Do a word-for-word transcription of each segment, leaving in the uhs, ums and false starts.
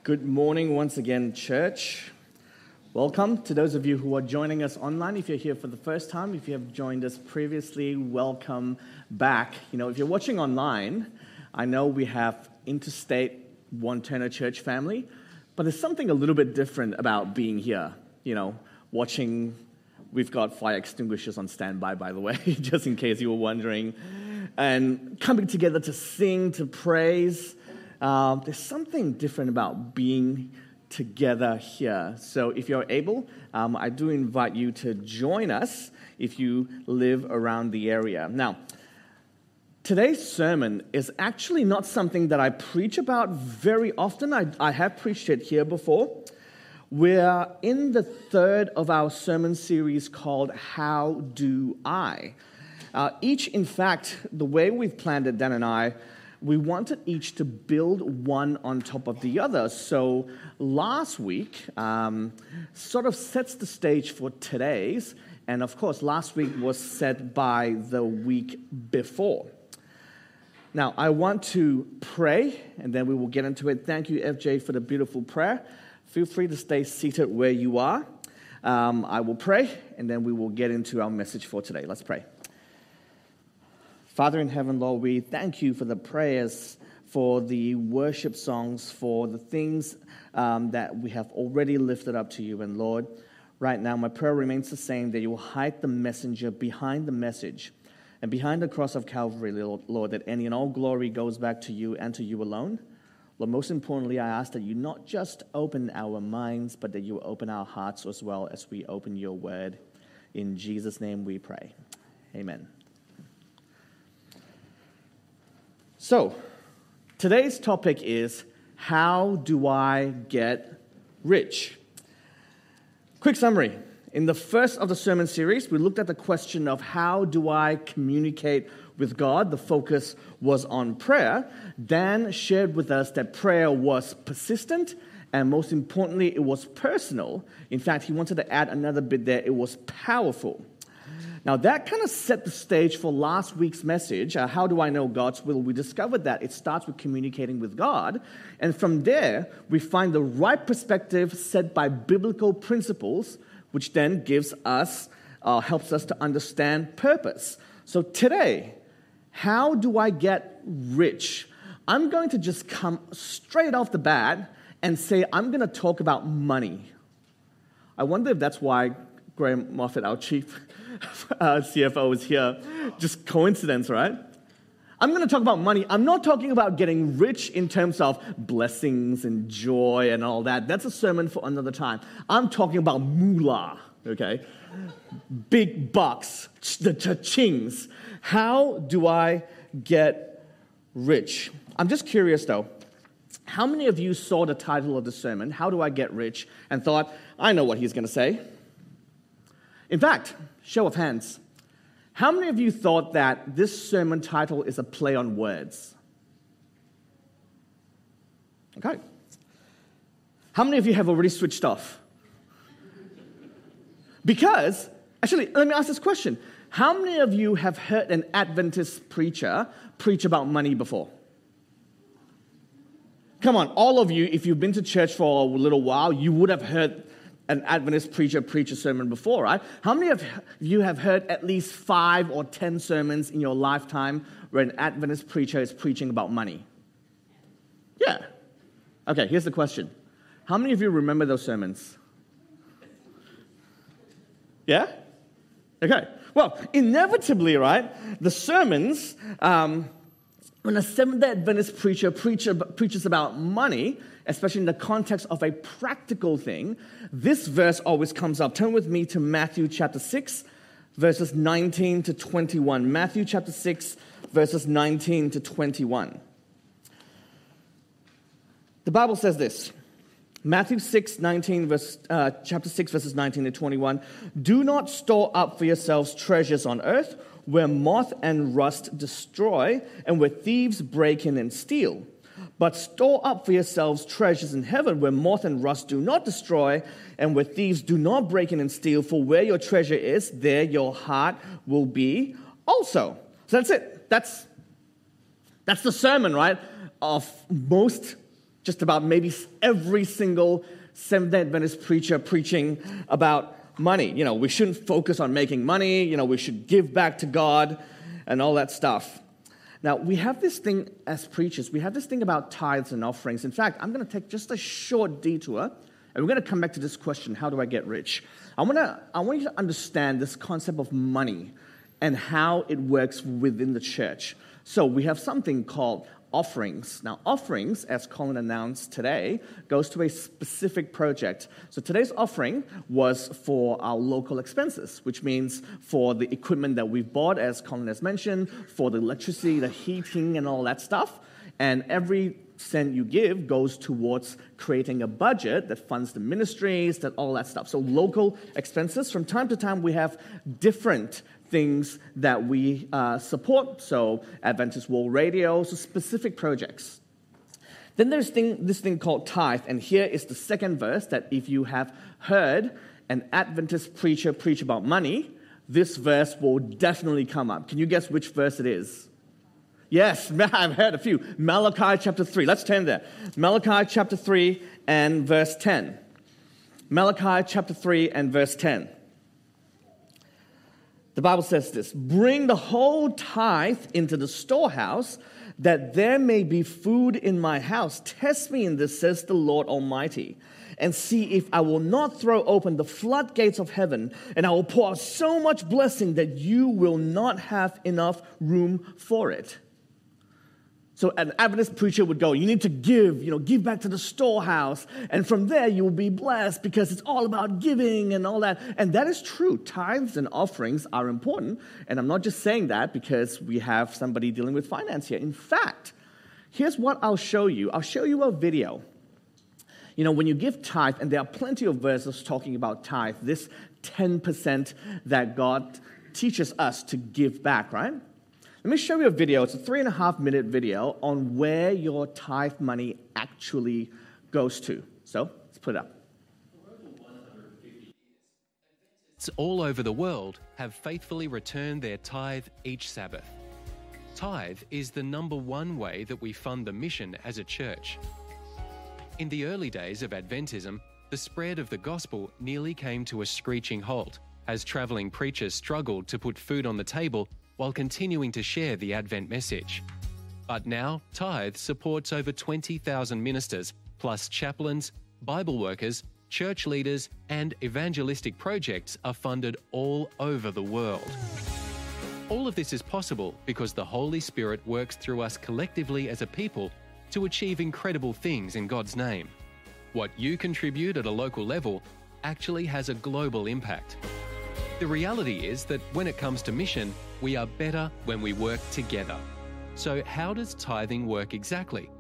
Good morning once again, church. Welcome to those of you who are joining us online. If you're here for the first time, if you have joined us previously, welcome back. You know, if you're watching online, I know we have interstate One Turner Church family, but there's something a little bit different about being here. You know, watching, we've got fire extinguishers on standby, by the way, just in case you were wondering, and coming together to sing, to praise. Um, there's something different about being together here. So if you're able, um, I do invite you to join us if you live around the area. Now, today's sermon is actually not something that I preach about very often. I, I have preached it here before. We're in the third of our sermon series called How Do I? Uh, each, in fact, the way we've planned it, Dan and I, we wanted each to build one on top of the other. So last week um, sort of sets the stage for today's. And of course, last week was set by the week before. Now, I want to pray, and then we will get into it. Thank you, F J, for the beautiful prayer. Feel free to stay seated where you are. Um, I will pray, and then we will get into our message for today. Let's pray. Father in heaven, Lord, we thank you for the prayers, for the worship songs, for the things um, that we have already lifted up to you. And Lord, right now my prayer remains the same, that you will hide the messenger behind the message and behind the cross of Calvary, Lord, that any and all glory goes back to you and to you alone. Lord, most importantly, I ask that you not just open our minds, but that you open our hearts as well as we open your word. In Jesus' name we pray. Amen. So, today's topic is, how do I get rich? Quick summary. In the first of the sermon series, we looked at the question of how do I communicate with God. The focus was on prayer. Dan shared with us that prayer was persistent, and most importantly, it was personal. In fact, he wanted to add another bit there. It was powerful. Now, that kind of set the stage for last week's message, uh, How Do I Know God's Will? We discovered that it starts with communicating with God, and from there, we find the right perspective set by biblical principles, which then gives us, uh, helps us to understand purpose. So today, how do I get rich? I'm going to just come straight off the bat and say I'm going to talk about money. I wonder if that's why Graham Moffat, our chief uh, C F O, is here. Just coincidence, right? I'm going to talk about money. I'm not talking about getting rich in terms of blessings and joy and all that. That's a sermon for another time. I'm talking about moolah, okay? Big bucks, the cha-chings. How do I get rich? I'm just curious, though. How many of you saw the title of the sermon, How Do I Get Rich, and thought, I know what he's going to say? In fact, show of hands, how many of you thought that this sermon title is a play on words? Okay. How many of you have already switched off? Because, actually, let me ask this question. How many of you have heard an Adventist preacher preach about money before? Come on, all of you, if you've been to church for a little while, you would have heard an Adventist preacher preach a sermon before, right? How many of you have heard at least five or ten sermons in your lifetime where an Adventist preacher is preaching about money? Yeah. Okay, here's the question. How many of you remember those sermons? Yeah? Okay. Well, inevitably, right, the sermons, um, when a Seventh-day Adventist preacher preacher preaches about money, especially in the context of a practical thing, this verse always comes up. Turn with me to Matthew chapter six, verses nineteen to twenty-one. Matthew chapter six, verses nineteen to twenty-one. The Bible says this. Matthew six, nineteen, verse, uh, chapter six, verses nineteen to twenty-one. Do not store up for yourselves treasures on earth, where moth and rust destroy, and where thieves break in and steal. But store up for yourselves treasures in heaven, where moth and rust do not destroy, and where thieves do not break in and steal. For where your treasure is, there your heart will be also. So that's it. That's, that's the sermon, right, of most just about maybe every single Seventh-day Adventist preacher preaching about money. You know, we shouldn't focus on making money. You know, we should give back to God and all that stuff. Now, we have this thing as preachers. We have this thing about tithes and offerings. In fact, I'm going to take just a short detour, and we're going to come back to this question, how do I get rich? I want to, I want you to understand this concept of money and how it works within the church. So we have something called offerings. Now, offerings, as Colin announced today, goes to a specific project. So today's offering was for our local expenses, which means for the equipment that we've bought, as Colin has mentioned, for the electricity, the heating, and all that stuff. And every cent you give goes towards creating a budget that funds the ministries, that all that stuff. So local expenses. From time to time, we have different things that we uh, support, so Adventist World Radio, so specific projects. Then there's thing, this thing called tithe, and here is the second verse that if you have heard an Adventist preacher preach about money, this verse will definitely come up. Can you guess which verse it is? Yes, I've heard a few. Malachi chapter three. Let's turn there. Malachi chapter three and verse ten. Malachi chapter three and verse ten. The Bible says this, bring the whole tithe into the storehouse, that there may be food in my house. Test me in this, says the Lord Almighty, and see if I will not throw open the floodgates of heaven, and I will pour out so much blessing that you will not have enough room for it. So an Adventist preacher would go, you need to give, you know, give back to the storehouse. And from there, you will be blessed because it's all about giving and all that. And that is true. Tithes and offerings are important. And I'm not just saying that because we have somebody dealing with finance here. In fact, here's what I'll show you. I'll show you a video. You know, when you give tithe, and there are plenty of verses talking about tithe, this ten percent that God teaches us to give back, right? Let me show you a video. It's a three and a half minute video on where your tithe money actually goes to. So let's put it up. Adventists all over the world have faithfully returned their tithe each Sabbath. Tithe is the number one way that we fund the mission as a church. In the early days of Adventism, the spread of the gospel nearly came to a screeching halt as travelling preachers struggled to put food on the table while continuing to share the Advent message. But now, Tithe supports over twenty thousand ministers, plus chaplains, Bible workers, church leaders, and evangelistic projects are funded all over the world. All of this is possible because the Holy Spirit works through us collectively as a people to achieve incredible things in God's name. What you contribute at a local level actually has a global impact. The reality is that when it comes to mission, we are better when we work together. So how does tithing work exactly?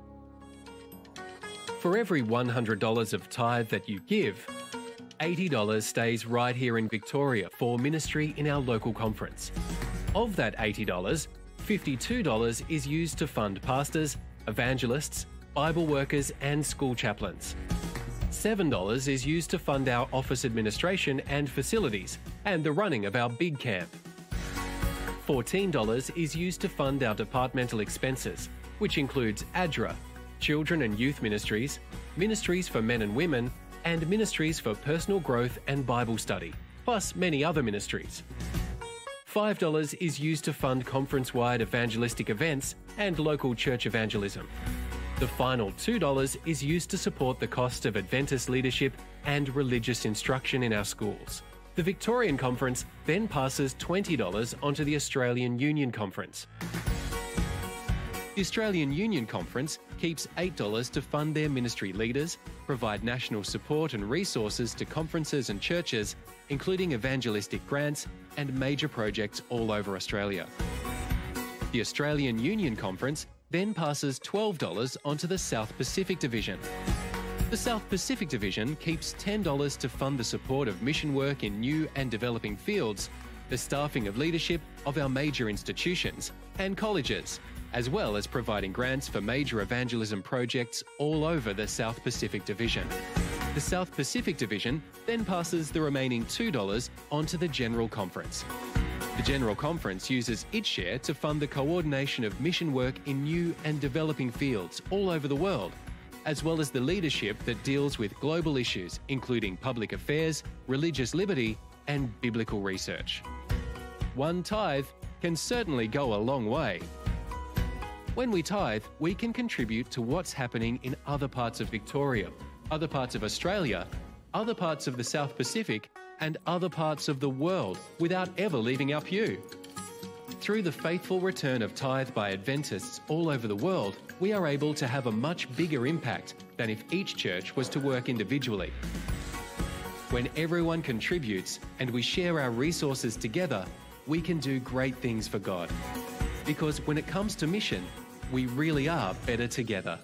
For every one hundred dollars of tithe that you give, eighty dollars stays right here in Victoria for ministry in our local conference. Of that eighty dollars, fifty-two dollars is used to fund pastors, evangelists, Bible workers and school chaplains. seven dollars is used to fund our office administration and facilities and the running of our big camp. fourteen dollars is used to fund our departmental expenses, which includes A D R A, Children and Youth Ministries, Ministries for Men and Women, and Ministries for Personal Growth and Bible Study, plus many other ministries. five dollars is used to fund conference-wide evangelistic events and local church evangelism. The final two dollars is used to support the cost of Adventist leadership and religious instruction in our schools. The Victorian Conference then passes twenty dollars onto the Australian Union Conference. The Australian Union Conference keeps eight dollars to fund their ministry leaders, provide national support and resources to conferences and churches, including evangelistic grants and major projects all over Australia. The Australian Union Conference then passes twelve dollars onto the South Pacific Division. The South Pacific Division keeps ten dollars to fund the support of mission work in new and developing fields, the staffing of leadership of our major institutions and colleges, as well as providing grants for major evangelism projects all over the South Pacific Division. The South Pacific Division then passes the remaining two dollars onto the General Conference. The General Conference uses its share to fund the coordination of mission work in new and developing fields all over the world, as well as the leadership that deals with global issues, including public affairs, religious liberty, and biblical research. One tithe can certainly go a long way. When we tithe, we can contribute to what's happening in other parts of Victoria, other parts of Australia, other parts of the South Pacific, and other parts of the world without ever leaving our pew. Through the faithful return of tithe by Adventists all over the world, we are able to have a much bigger impact than if each church was to work individually. When everyone contributes and we share our resources together, we can do great things for God. Because when it comes to mission, we really are better together.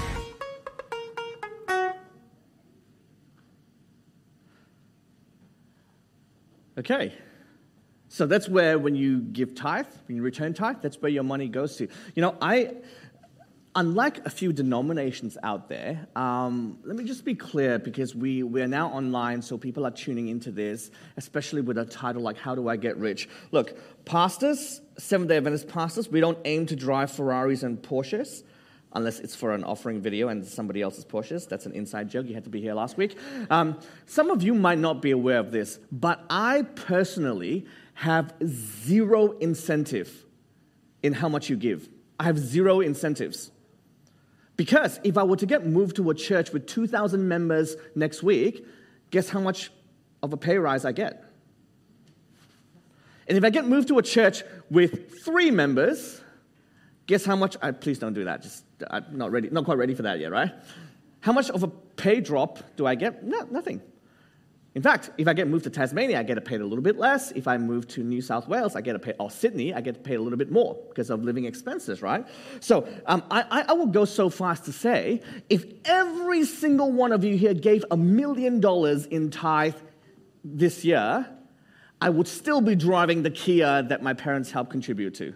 Okay. So that's where, when you give tithe, when you return tithe, that's where your money goes to. You know, I, unlike a few denominations out there, um, let me just be clear, because we, we are now online, so people are tuning into this, especially with a title like, How Do I Get Rich? Look, pastors, Seventh-day Adventist pastors, we don't aim to drive Ferraris and Porsches, unless it's for an offering video and somebody else's Porsches. That's an inside joke. You had to be here last week. Um, some of you might not be aware of this, but I personally have zero incentive in how much you give. I have zero incentives. Because if I were to get moved to a church with two thousand members next week, guess how much of a pay rise I get? And if I get moved to a church with three members, guess how much? I, please don't do that. Just I'm not ready, not quite ready for that yet, right? How much of a pay drop do I get? No, nothing. In fact, if I get moved to Tasmania, I get paid a little bit less. If I move to New South Wales, I get paid, or Sydney, I get paid a little bit more because of living expenses, right? So um, I, I will go so far as to say, if every single one of you here gave a million dollars in tithe this year, I would still be driving the Kia that my parents helped contribute to.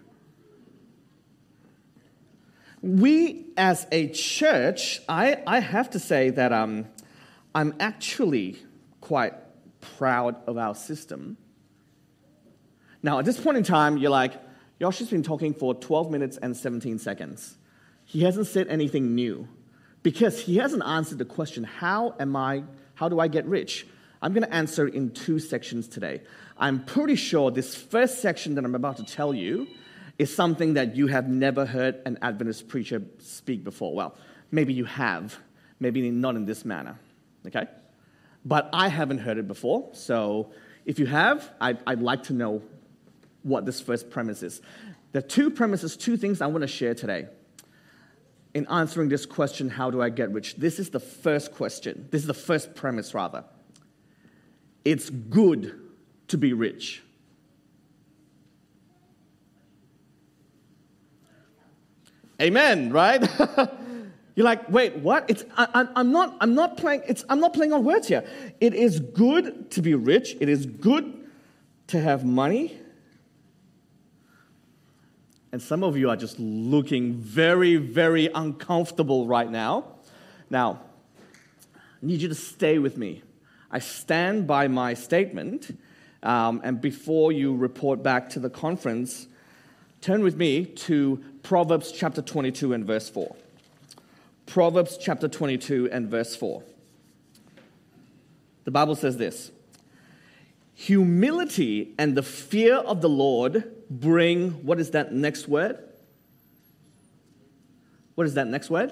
We, as a church, I, I have to say that um, I'm actually quite proud of our system. Now, at this point in time, you're like, Josh has been talking for twelve minutes and seventeen seconds. He hasn't said anything new because he hasn't answered the question, how am I, how do I get rich? I'm going to answer in two sections today. I'm pretty sure this first section that I'm about to tell you is something that you have never heard an Adventist preacher speak before. Well, maybe you have, maybe not in this manner, okay? But I haven't heard it before, so if you have, I'd, I'd like to know what this first premise is. There are two premises, two things I want to share today in answering this question, how do I get rich? This is the first question. This is the first premise, rather. It's good to be rich. Amen, right? You're like, wait, what? It's I, I'm not. I'm not playing. It's I'm not playing on words here. It is good to be rich. It is good to have money. And some of you are just looking very, very uncomfortable right now. Now, I need you to stay with me. I stand by my statement, um, and before you report back to the conference, turn with me to Proverbs chapter twenty-two and verse four. Proverbs chapter twenty-two and verse four. The Bible says this: humility and the fear of the Lord bring, what is that next word? What is that next word?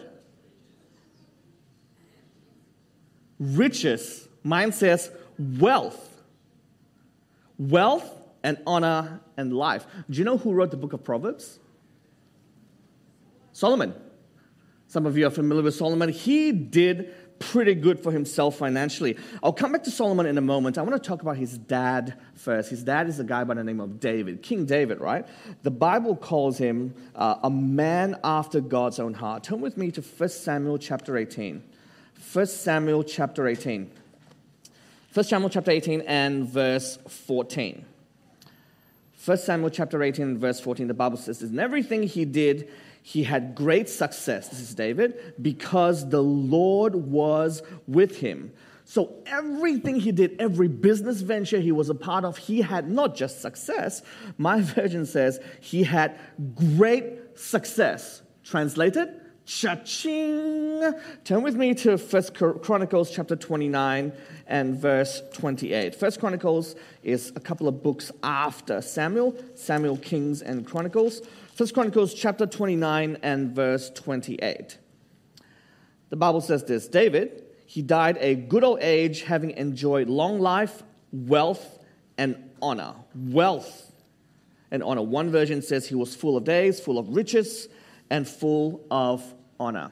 Riches. Mine says wealth. Wealth and honor and life. Do you know who wrote the book of Proverbs? Solomon. Some of you are familiar with Solomon. He did pretty good for himself financially. I'll come back to Solomon in a moment. I want to talk about his dad first. His dad is a guy by the name of David, King David, right? The Bible calls him uh, a man after God's own heart. Turn with me to First Samuel chapter eighteen. First Samuel chapter eighteen. First Samuel chapter eighteen and verse fourteen. First Samuel chapter eighteen and verse fourteen, the Bible says, in everything he did, he had great success, this is David, because the Lord was with him. So everything he did, every business venture he was a part of, he had not just success. My version says he had great success. Translated, Cha-ching! Turn with me to First Chronicles chapter twenty-nine and verse twenty-eight. First Chronicles is a couple of books after Samuel, Samuel, Kings, and Chronicles. First Chronicles chapter twenty-nine and verse twenty-eight. The Bible says this: David, he died a good old age, having enjoyed long life, wealth, and honor. Wealth and honor. One version says he was full of days, full of riches, and full of honor.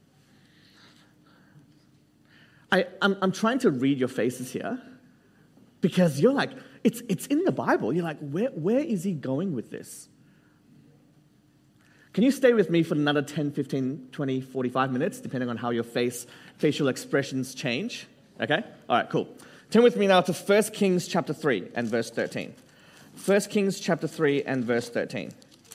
I, I'm, I'm trying to read your faces here because you're like, it's, it's in the Bible. You're like, where, where is he going with this? Can you stay with me for another ten, fifteen, twenty, forty-five minutes, depending on how your face, facial expressions change? Okay? All right, cool. Turn with me now to First Kings chapter three and verse thirteen. First Kings chapter three and verse thirteen.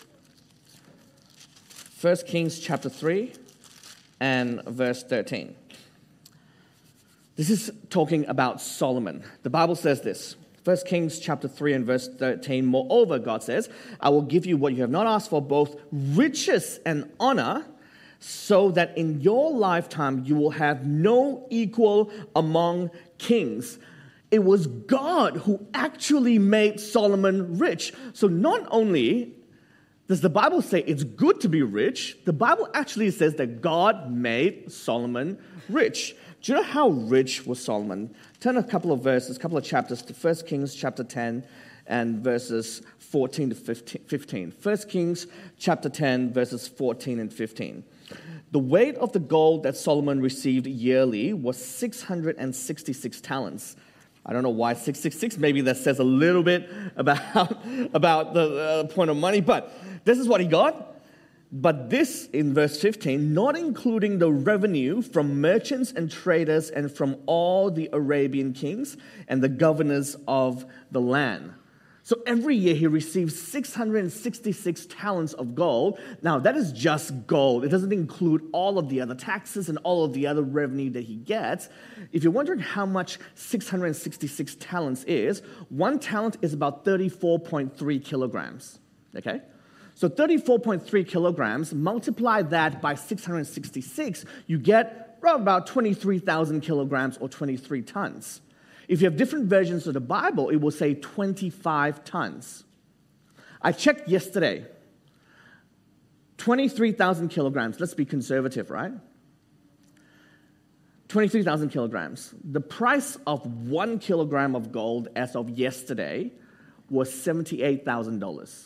First Kings chapter three and verse thirteen. This is talking about Solomon. The Bible says this. First Kings chapter three and verse thirteen. Moreover, God says, I will give you what you have not asked for, both riches and honor, so that in your lifetime you will have no equal among kings. It was God who actually made Solomon rich. So not only does the Bible say it's good to be rich, the Bible actually says that God made Solomon rich. Do you know how rich was Solomon? Turn a couple of verses, a couple of chapters to First Kings chapter ten and verses fourteen to fifteen. First Kings chapter ten, verses fourteen and fifteen. The weight of the gold that Solomon received yearly was six hundred sixty-six talents. I don't know why six six six. Maybe that says a little bit about, about the uh, point of money, but this is what he got. But this, in verse fifteen, not including the revenue from merchants and traders and from all the Arabian kings and the governors of the land. So every year he receives six hundred sixty-six talents of gold. Now, that is just gold. It doesn't include all of the other taxes and all of the other revenue that he gets. If you're wondering how much six hundred sixty-six talents is, one talent is about thirty-four point three kilograms. Okay? So thirty-four point three kilograms, multiply that by six hundred sixty-six, you get around about twenty-three thousand kilograms or twenty-three tons. If you have different versions of the Bible, it will say twenty-five tons. I checked yesterday. twenty-three thousand kilograms. Let's be conservative, right? twenty-three thousand kilograms. The price of one kilogram of gold as of yesterday was seventy-eight thousand dollars.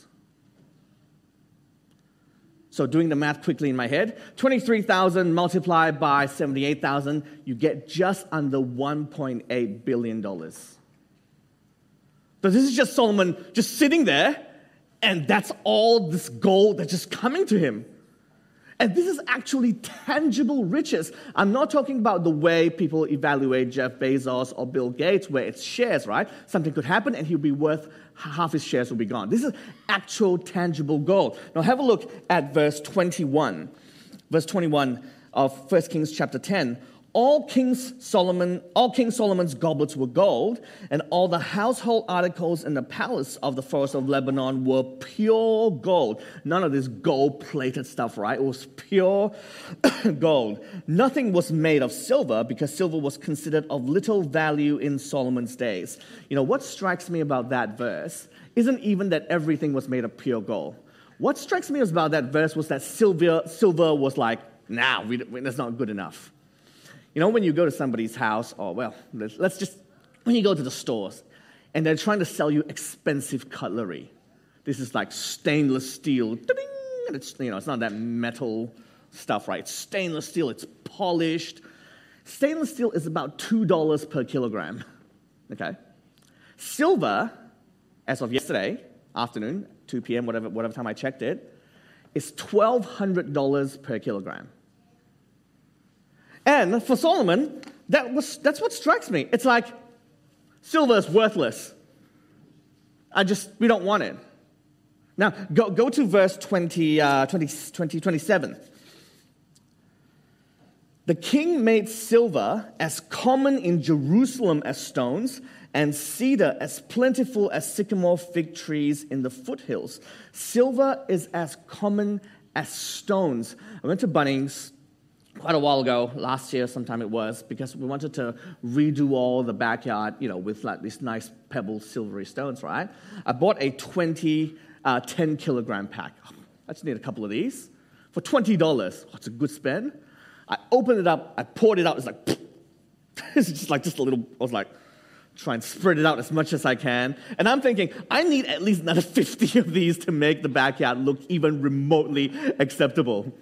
So doing the math quickly in my head, twenty-three thousand multiplied by seventy-eight thousand, you get just under one point eight billion dollars. So this is just Solomon just sitting there, and that's all this gold that's just coming to him. And this is actually tangible riches. I'm not talking about the way people evaluate Jeff Bezos or Bill Gates, where it's shares, right? Something could happen and he'll be worth, half his shares will be gone. This is actual tangible gold. Now have a look at verse twenty-one. Verse twenty-one of First Kings chapter ten. All King Solomon, all King Solomon's goblets were gold, and all the household articles in the palace of the forest of Lebanon were pure gold. None of this gold-plated stuff, right? It was pure gold. Nothing was made of silver, because silver was considered of little value in Solomon's days. You know, what strikes me about that verse isn't even that everything was made of pure gold. What strikes me about that verse was that silver, silver was like, nah, we, that's not good enough. You know, when you go to somebody's house, or, well, let's, let's just, when you go to the stores, and they're trying to sell you expensive cutlery. This is like stainless steel. And it's, you know, it's not that metal stuff, right? It's stainless steel. It's polished. Stainless steel is about two dollars per kilogram, okay? Silver, as of yesterday afternoon, two p.m., whatever, whatever time I checked it, is twelve hundred dollars per kilogram. And for Solomon, that was that's what strikes me. It's like, silver is worthless. I just, we don't want it. Now, go, go to verse twenty, uh, twenty, twenty, twenty-seven. The king made silver as common in Jerusalem as stones, and cedar as plentiful as sycamore fig trees in the foothills. Silver is as common as stones. I went to Bunnings quite a while ago, last year sometime it was, because we wanted to redo all the backyard, you know, with like these nice pebble silvery stones, right? I bought a twenty, uh, ten kilogram pack. I just need a couple of these for twenty dollars. Oh, it's a good spend. I opened it up, I poured it out, it's like, it's just like just a little, I was like, try and spread it out as much as I can. And I'm thinking, I need at least another fifty of these to make the backyard look even remotely acceptable.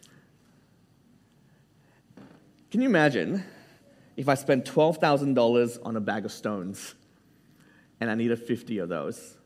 Can you imagine if I spent twelve thousand dollars on a bag of stones and I needed fifty of those?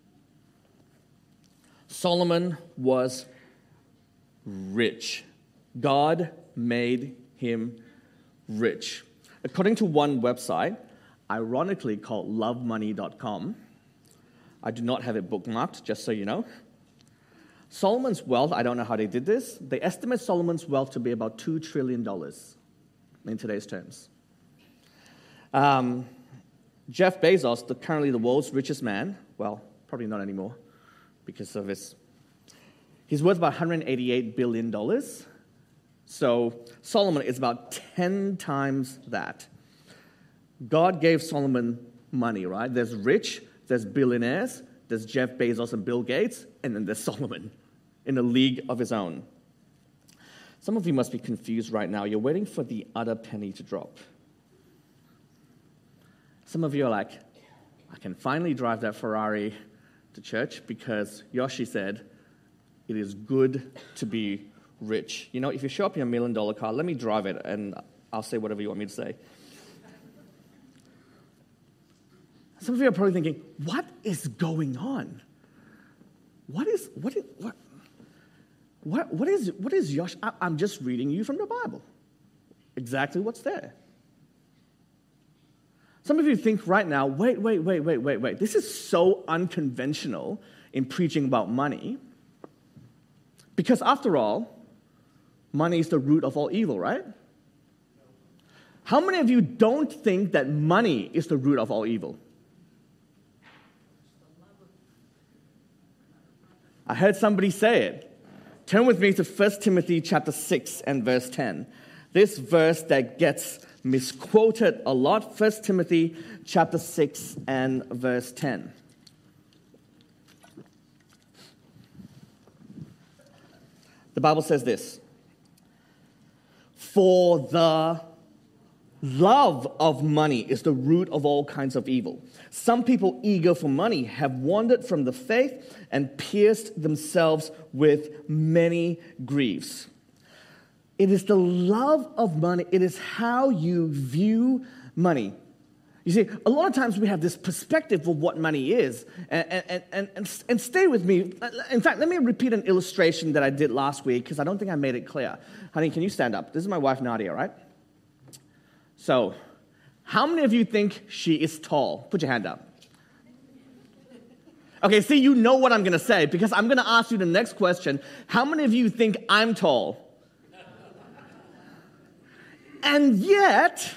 Solomon was rich. God made him rich. According to one website, ironically called love money dot com, I do not have it bookmarked, just so you know. Solomon's wealth, I don't know how they did this, they estimate Solomon's wealth to be about two trillion dollars in today's terms. Um, Jeff Bezos, the, currently the world's richest man, well, probably not anymore because of his, he's worth about one hundred eighty-eight billion dollars. So Solomon is about ten times that. God gave Solomon money, right? There's rich, there's billionaires, there's Jeff Bezos and Bill Gates, and then there's Solomon in a league of his own. Some of you must be confused right now. You're waiting for the other penny to drop. Some of you are like, I can finally drive that Ferrari to church because Yoshi said it is good to be rich. You know, if you show up in a million dollar car, let me drive it and I'll say whatever you want me to say. Some of you are probably thinking, what is going on? What is, what is, what, what, what is, what is Yosh? I, I'm just reading you from the Bible. Exactly what's there. Some of you think right now, wait, wait, wait, wait, wait, wait. This is so unconventional in preaching about money. Because after all, money is the root of all evil, right? How many of you don't think that money is the root of all evil? I heard somebody say it. Turn with me to First Timothy chapter six and verse ten. This verse that gets misquoted a lot. First Timothy chapter six and verse ten. The Bible says this: for the love of money is the root of all kinds of evil. Some people eager for money have wandered from the faith and pierced themselves with many griefs. It is the love of money. It is how you view money. You see, a lot of times we have this perspective of what money is. And, and, and, and, and stay with me. In fact, let me repeat an illustration that I did last week because I don't think I made it clear. Honey, can you stand up? This is my wife, Nadia, right? So, how many of you think she is tall? Put your hand up. Okay, see, you know what I'm going to say because I'm going to ask you the next question. How many of you think I'm tall? And yet,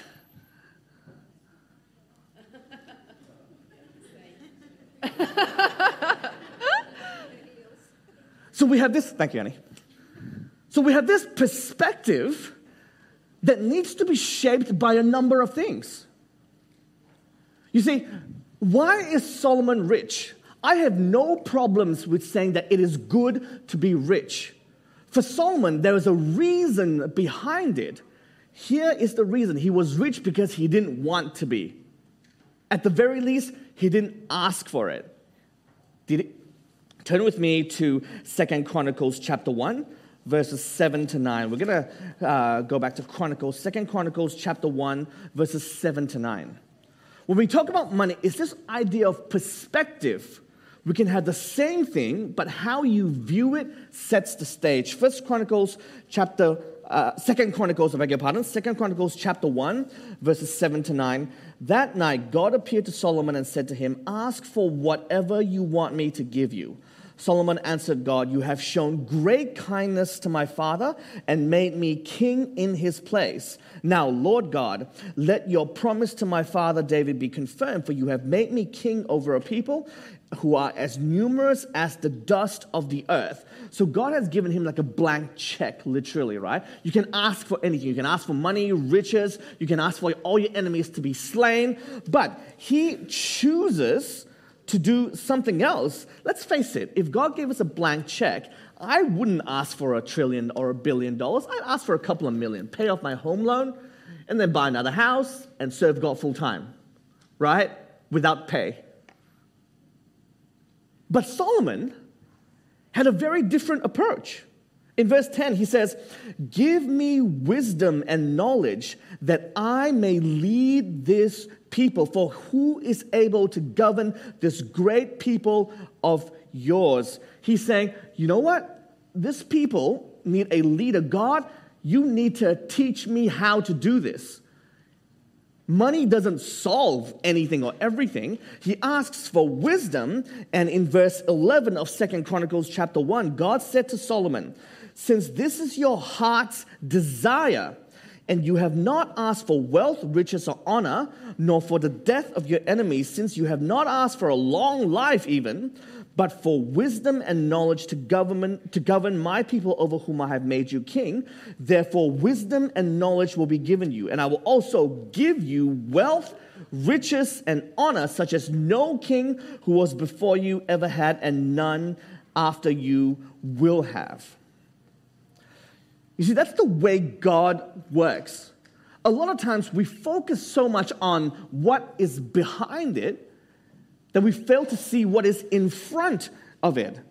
so we have this, thank you, Annie. So we have this perspective that needs to be shaped by a number of things. You see, why is Solomon rich? I have no problems with saying that it is good to be rich. For Solomon, there is a reason behind it. Here is the reason. He was rich because he didn't want to be. At the very least, he didn't ask for it. Did it? Turn with me to Second Chronicles chapter one, verses seven to nine. We're going to uh, go back to Chronicles, Second Chronicles chapter one, verses seven to nine. When we talk about money, it's this idea of perspective. We can have the same thing, but how you view it sets the stage. First Chronicles chapter, uh, Second Chronicles, I beg your pardon, Second Chronicles chapter one, verses seven to nine. That night, God appeared to Solomon and said to him, "Ask for whatever you want me to give you." Solomon answered God, "You have shown great kindness to my father and made me king in his place. Now, Lord God, let your promise to my father David be confirmed, for you have made me king over a people who are as numerous as the dust of the earth. So God has given him like a blank check, literally, right? You can ask for anything. You can ask for money, riches. You can ask for all your enemies to be slain. But he chooses to do something else. Let's face it, if God gave us a blank check, I wouldn't ask for a trillion or a billion dollars. I'd ask for a couple of million, pay off my home loan, and then buy another house and serve God full time, right? Without pay. But Solomon had a very different approach. In verse ten, he says, "Give me wisdom and knowledge that I may lead this people, for who is able to govern this great people of yours?" He's saying, you know what? This people need a leader. God, you need to teach me how to do this. Money doesn't solve anything or everything. He asks for wisdom, and in verse eleven of Second Chronicles chapter one, God said to Solomon, "Since this is your heart's desire, and you have not asked for wealth, riches, or honor, nor for the death of your enemies, since you have not asked for a long life even, but for wisdom and knowledge to govern, to govern my people over whom I have made you king. Therefore, wisdom and knowledge will be given you. And I will also give you wealth, riches, and honor, such as no king who was before you ever had, and none after you will have." You see, that's the way God works. A lot of times we focus so much on what is behind it that we fail to see what is in front of it.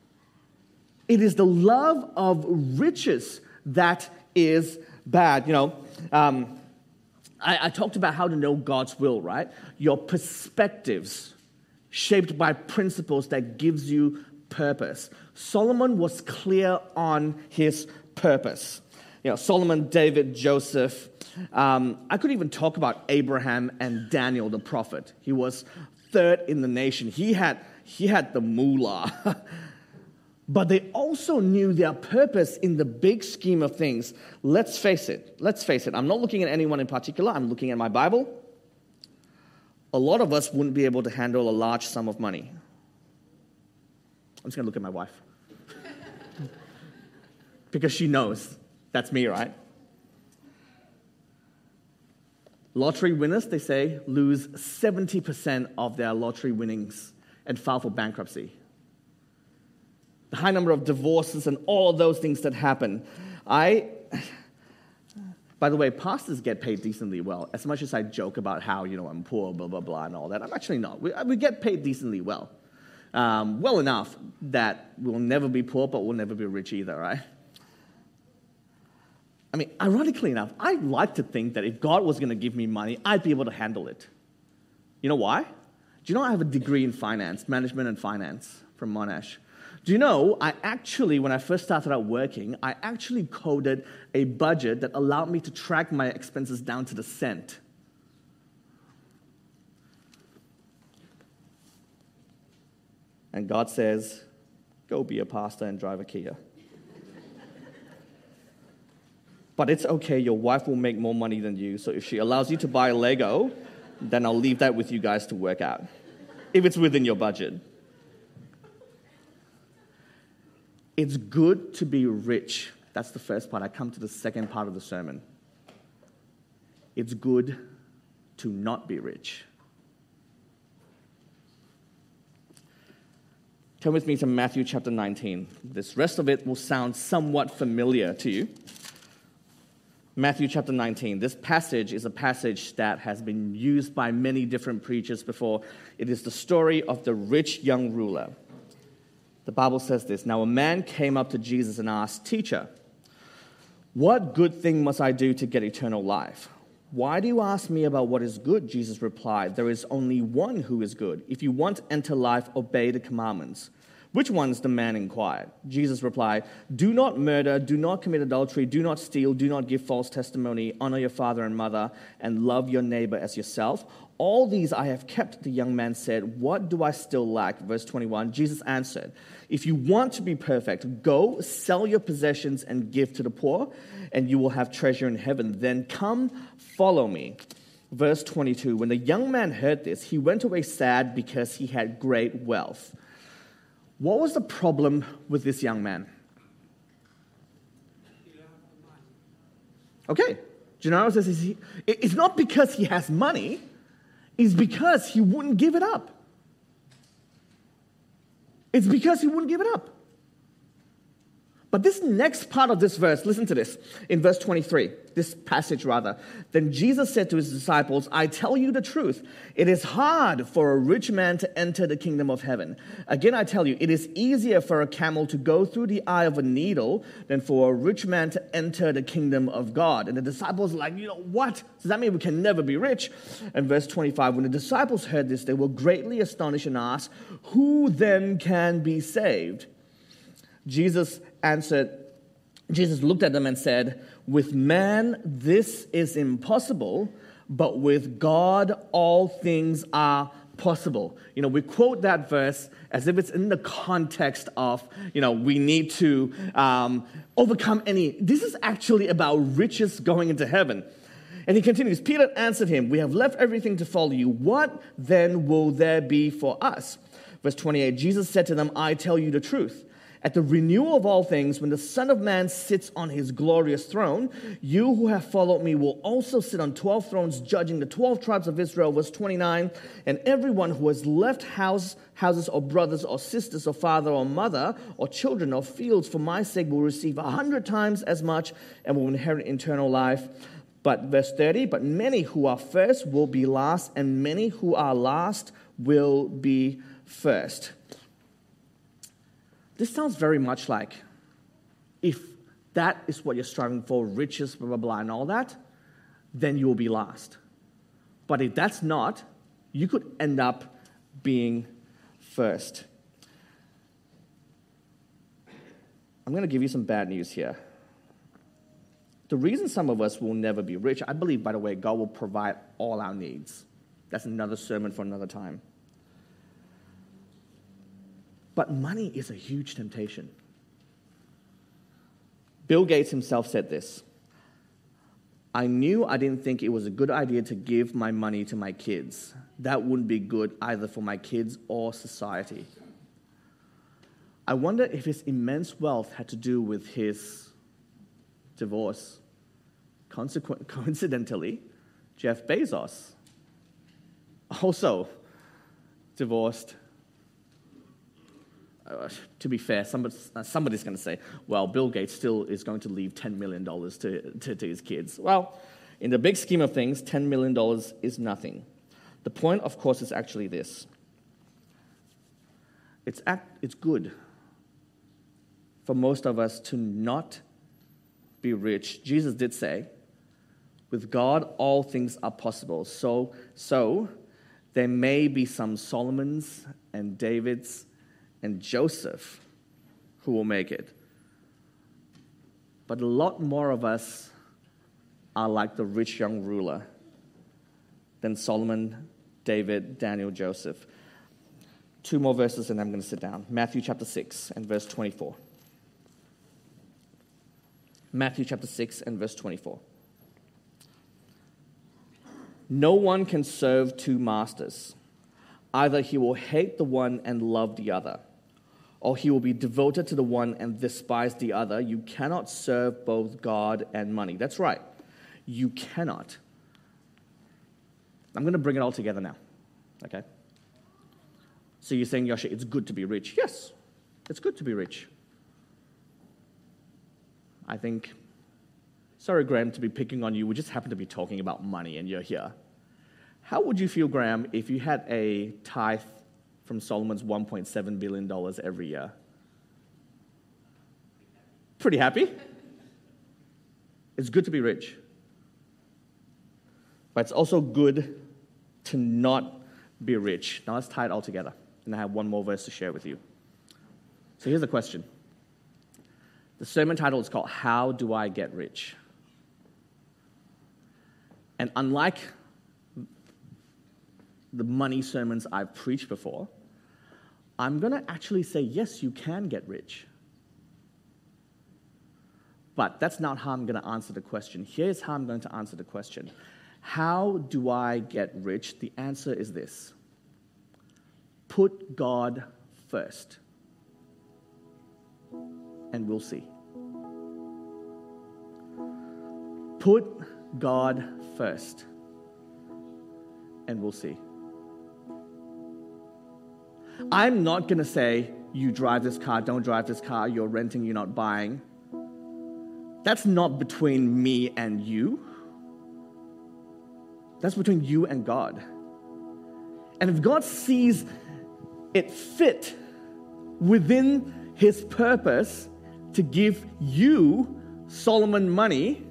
It is the love of riches that is bad. You know, um, I, I talked about how to know God's will, right? Your perspectives shaped by principles that gives you purpose. Solomon was clear on his purpose. You know, Solomon, David, Joseph. Um, I could even talk about Abraham and Daniel, the prophet. He was third in the nation. He had, he had the moolah. But they also knew their purpose in the big scheme of things. Let's face it. Let's face it. I'm not looking at anyone in particular. I'm looking at my Bible. A lot of us wouldn't be able to handle a large sum of money. I'm just going to look at my wife. Because she knows that's me, right? Lottery winners, they say, lose seventy percent of their lottery winnings and file for bankruptcy. The high number of divorces and all of those things that happen. I, by the way, pastors get paid decently well. As much as I joke about how, you know, I'm poor, blah, blah, blah, and all that, I'm actually not. We, we get paid decently well. Um, well enough that we'll never be poor, but we'll never be rich either, right? I mean, ironically enough, I like to think that if God was going to give me money, I'd be able to handle it. You know why? Do you know I have a degree in finance, management and finance from Monash? Do you know, I actually, when I first started out working, I actually coded a budget that allowed me to track my expenses down to the cent. And God says, go be a pastor and drive a Kia. But it's okay, your wife will make more money than you, so if she allows you to buy a Lego, then I'll leave that with you guys to work out, if it's within your budget. It's good to be rich. That's the first part. I come to the second part of the sermon. It's good to not be rich. Turn with me to Matthew chapter nineteen. This rest of it will sound somewhat familiar to you. Matthew chapter nineteen. This passage is a passage that has been used by many different preachers before. It is the story of the rich young ruler. The Bible says this, "Now a man came up to Jesus and asked, 'Teacher, what good thing must I do to get eternal life?' 'Why do you ask me about what is good?' Jesus replied. 'There is only one who is good. If you want to enter life, obey the commandments.' 'Which ones?' the man inquired. Jesus replied, 'Do not murder, do not commit adultery, do not steal, do not give false testimony, honor your father and mother, and love your neighbor as yourself. All these I have kept,' the young man said. 'What do I still lack?' Verse twenty-one, Jesus answered, 'If you want to be perfect, go sell your possessions and give to the poor, and you will have treasure in heaven. Then come, follow me.' verse twenty-two, when the young man heard this, he went away sad because he had great wealth. What was the problem with this young man? Okay, Gennaro says he, it's not because he has money, it's because he wouldn't give it up. It's because he wouldn't give it up. But this next part of this verse, listen to this, in verse twenty-three, this passage rather. Then Jesus said to his disciples, I tell you the truth, it is hard for a rich man to enter the kingdom of heaven. Again, I tell you, it is easier for a camel to go through the eye of a needle than for a rich man to enter the kingdom of God. And the disciples are like, you know, what? Does that mean we can never be rich? And verse twenty-five, when the disciples heard this, they were greatly astonished and asked, who then can be saved? Jesus answered, Jesus looked at them and said, with man this is impossible, but with God all things are possible. You know, we quote that verse as if it's in the context of, you know, we need to um, overcome any. This is actually about riches going into heaven. And he continues, Peter answered him, we have left everything to follow you. What then will there be for us? Verse twenty-eight, Jesus said to them, I tell you the truth. At the renewal of all things, when the Son of Man sits on his glorious throne, you who have followed me will also sit on twelve thrones, judging the twelve tribes of Israel. Verse twenty-nine, and everyone who has left house, houses or brothers or sisters or father or mother or children or fields for my sake will receive a hundred times as much and will inherit eternal life. But verse thirty, but many who are first will be last, and many who are last will be first. This sounds very much like if that is what you're striving for, riches, blah, blah, blah, and all that, then you will be last. But if that's not, you could end up being first. I'm going to give you some bad news here. The reason some of us will never be rich, I believe, by the way, God will provide all our needs. That's another sermon for another time. But money is a huge temptation. Bill Gates himself said this, I knew I didn't think it was a good idea to give my money to my kids. That wouldn't be good either for my kids or society. I wonder if his immense wealth had to do with his divorce. Consequent, coincidentally, Jeff Bezos also divorced. Uh, to be fair, somebody, uh, somebody's going to say, well, Bill Gates still is going to leave ten million dollars to, to, to his kids. Well, in the big scheme of things, ten million dollars is nothing. The point, of course, is actually this. It's, act, it's good for most of us to not be rich. Jesus did say, with God, all things are possible. So, so there may be some Solomons and Davids and Joseph who will make it. But a lot more of us are like the rich young ruler than Solomon, David, Daniel, Joseph. Two more verses and I'm going to sit down. Matthew chapter six and verse twenty-four. Matthew chapter six and verse twenty-four. No one can serve two masters. Either he will hate the one and love the other, or he will be devoted to the one and despise the other. You cannot serve both God and money. That's right. You cannot. I'm going to bring it all together now. Okay? So you're saying, Yoshi, it's good to be rich. Yes, it's good to be rich. I think, sorry, Graham, to be picking on you. We just happen to be talking about money and you're here. How would you feel, Graham, if you had a tithe from Solomon's one point seven billion dollars every year? Pretty happy? It's good to be rich. But it's also good to not be rich. Now let's tie it all together. And I have one more verse to share with you. So here's the question. The sermon title is called, How Do I Get Rich? And unlike the money sermons I've preached before, I'm going to actually say, yes, you can get rich. But that's not how I'm going to answer the question. Here's how I'm going to answer the question. How do I get rich? The answer is this. Put God first. And we'll see. Put God first. And we'll see. I'm not going to say, you drive this car, don't drive this car, you're renting, you're not buying. That's not between me and you. That's between you and God. And if God sees it fit within his purpose to give you, Solomon, money,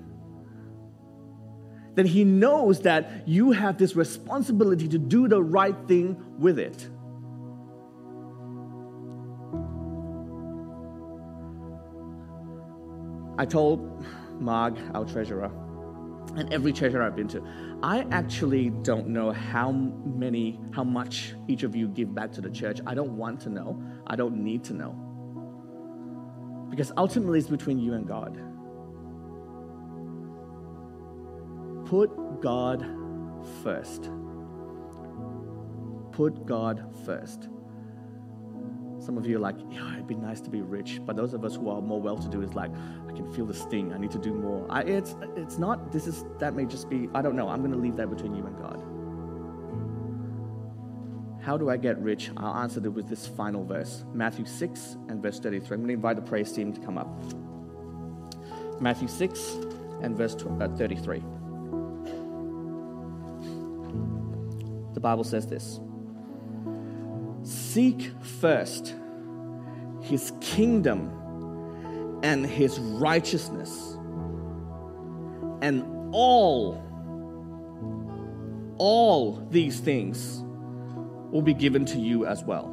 then he knows that you have this responsibility to do the right thing with it. I told Marg, our treasurer, and every treasurer I've been to, I actually don't know how many, how much each of you give back to the church. I don't want to know. I don't need to know. Because ultimately it's between you and God. Put God first. Put God first. Some of you are like, yeah, it'd be nice to be rich. But those of us who are more well-to-do is like, I can feel the sting. I need to do more. I, it's it's not, this is, that may just be, I don't know. I'm going to leave that between you and God. How do I get rich? I'll answer it with this final verse. Matthew six and verse thirty-three. I'm going to invite the praise team to come up. Matthew six and verse thirty-three. The Bible says this. Seek first his kingdom and his righteousness, and all, all these things will be given to you as well.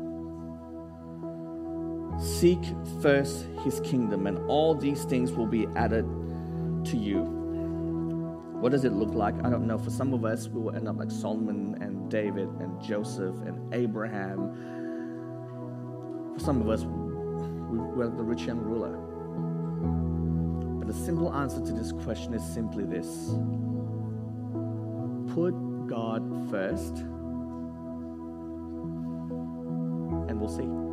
Seek first his kingdom, and all these things will be added to you. What does it look like? I don't know. For some of us, we will end up like Solomon and David and Joseph and Abraham. For some of us, we're the rich young ruler. But the simple answer to this question is simply this. Put God first, and we'll see.